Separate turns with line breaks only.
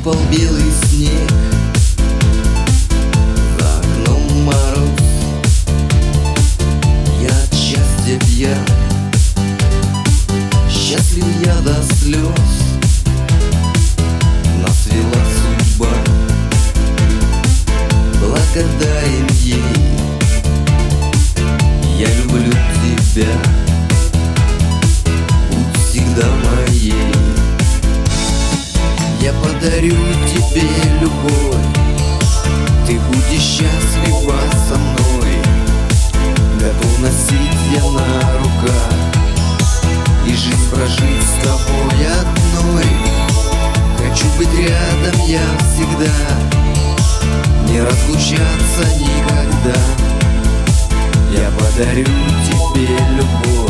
выпал белый снег, за окном мороз. Я от счастья пьян, счастлив я до слез. Нас вела судьба, благодарен ей. Я люблю тебя, будь всегда моей. Я подарю тебе любовь, ты будешь счастлива со мной. Готов носить я на руках и жизнь прожить с тобой одной. Хочу быть рядом я всегда, не разлучаться никогда. Я подарю тебе любовь.